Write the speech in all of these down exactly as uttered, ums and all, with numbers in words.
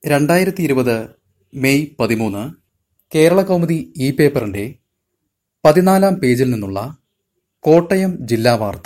രണ്ടായിരത്തി ഇരുപത് മെയ് പതിമൂന്ന് കേരളകൗമുദി ഇ പേപ്പറിന്റെ പതിനാലാം പേജിൽ നിന്നുള്ള കോട്ടയം ജില്ലാ വാർത്ത.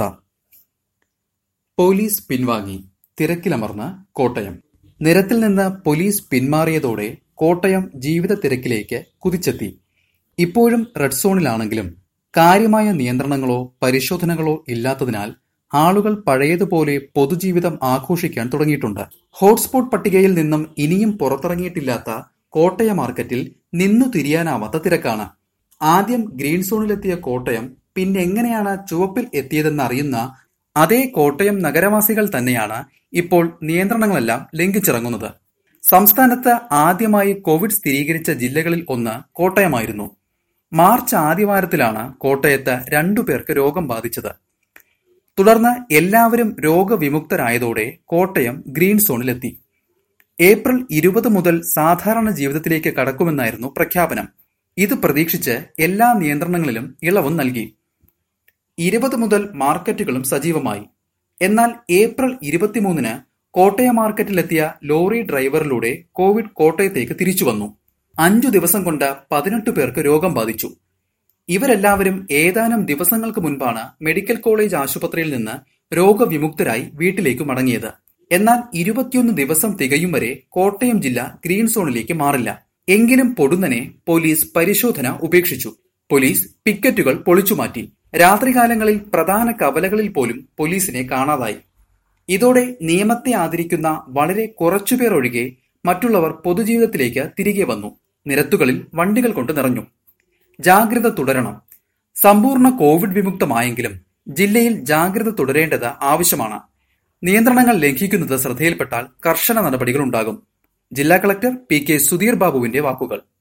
പോലീസ് പിൻവാങ്ങി, തിരക്കിലമർന്ന് കോട്ടയം. നിരത്തിൽ നിന്ന് പോലീസ് പിന്മാറിയതോടെ കോട്ടയം ജീവിത തിരക്കിലേക്ക് കുതിച്ചെത്തി. ഇപ്പോഴും റെഡ് സോണിലാണെങ്കിലും കാര്യമായ നിയന്ത്രണങ്ങളോ പരിശോധനകളോ ഇല്ലാത്തതിനാൽ ആളുകൾ പഴയതുപോലെ പൊതുജീവിതം ആഘോഷിക്കാൻ തുടങ്ങിയിട്ടുണ്ട്. ഹോട്ട്സ്പോട്ട് പട്ടികയിൽ നിന്നും ഇനിയും പുറത്തിറങ്ങിയിട്ടില്ലാത്ത കോട്ടയ മാർക്കറ്റിൽ നിന്നു തിരിയാനാവാത്ത തിരക്കാണ്. ആദ്യം ഗ്രീൻ സോണിലെത്തിയ കോട്ടയം പിന്നെ എങ്ങനെയാണ് ചുവപ്പിൽ എത്തിയതെന്നറിയുന്ന അതേ കോട്ടയം നഗരവാസികൾ തന്നെയാണ് ഇപ്പോൾ നിയന്ത്രണങ്ങളെല്ലാം ലംഘിച്ചിറങ്ങുന്നത്. സംസ്ഥാനത്ത് ആദ്യമായി കോവിഡ് സ്ഥിരീകരിച്ച ജില്ലകളിൽ ഒന്ന് കോട്ടയമായിരുന്നു. മാർച്ച് ആദ്യവാരത്തിലാണ് കോട്ടയത്ത് രണ്ടു പേർക്ക് രോഗം ബാധിച്ചത്. തുടർന്ന് എല്ലാവരും രോഗവിമുക്തരായതോടെ കോട്ടയം ഗ്രീൻ സോണിലെത്തി. ഏപ്രിൽ ഇരുപത് മുതൽ സാധാരണ ജീവിതത്തിലേക്ക് കടക്കുമെന്നായിരുന്നു പ്രഖ്യാപനം. ഇത് പ്രതീക്ഷിച്ച് എല്ലാ നിയന്ത്രണങ്ങളിലും ഇളവും നൽകി. ഇരുപത് മുതൽ മാർക്കറ്റുകളും സജീവമായി. എന്നാൽ ഏപ്രിൽ ഇരുപത്തിമൂന്നിന് കോട്ടയം മാർക്കറ്റിലെത്തിയ ലോറി ഡ്രൈവറിലൂടെ കോവിഡ് കോട്ടയത്തേക്ക് തിരിച്ചുവന്നു. അഞ്ചു ദിവസം കൊണ്ട് പതിനെട്ട് പേർക്ക് രോഗം ബാധിച്ചു. ഇവരെല്ലാവരും ഏതാനും ദിവസങ്ങൾക്ക് മുൻപാണ് മെഡിക്കൽ കോളേജ് ആശുപത്രിയിൽ നിന്ന് രോഗവിമുക്തരായി വീട്ടിലേക്ക് മടങ്ങിയത്. എന്നാൽ ഇരുപത്തിയൊന്ന് ദിവസം തികയും വരെ കോട്ടയം ജില്ല ഗ്രീൻ സോണിലേക്ക് മാറില്ല. എങ്കിലും പൊടുന്നനെ പോലീസ് പരിശോധന ഉപേക്ഷിച്ചു. പോലീസ് പിക്കറ്റുകൾ പൊളിച്ചുമാറ്റി. രാത്രികാലങ്ങളിൽ പ്രധാന കവലകളിൽ പോലും പോലീസിനെ കാണാതായി. ഇതോടെ നിയമത്തെ ആദരിക്കുന്ന വളരെ കുറച്ചുപേർ ഒഴികെ മറ്റുള്ളവർ പൊതുജീവിതത്തിലേക്ക് തിരികെ വന്നു. നിരത്തുകളിൽ വണ്ടികൾ കൊണ്ട് നിറഞ്ഞു. ജാഗ്രത തുടരണം. സമ്പൂർണ്ണ കോവിഡ് വിമുക്തമായെങ്കിലും ജില്ലയിൽ ജാഗ്രത തുടരേണ്ടത് ആവശ്യമാണ്. നിയന്ത്രണങ്ങൾ ലംഘിക്കുന്നത് ശ്രദ്ധയിൽപ്പെട്ടാൽ കർശന നടപടികൾ ഉണ്ടാകും. ജില്ലാ കളക്ടർ പി കെ സുധീർ ബാബുവിന്റെ വാക്കുകൾ.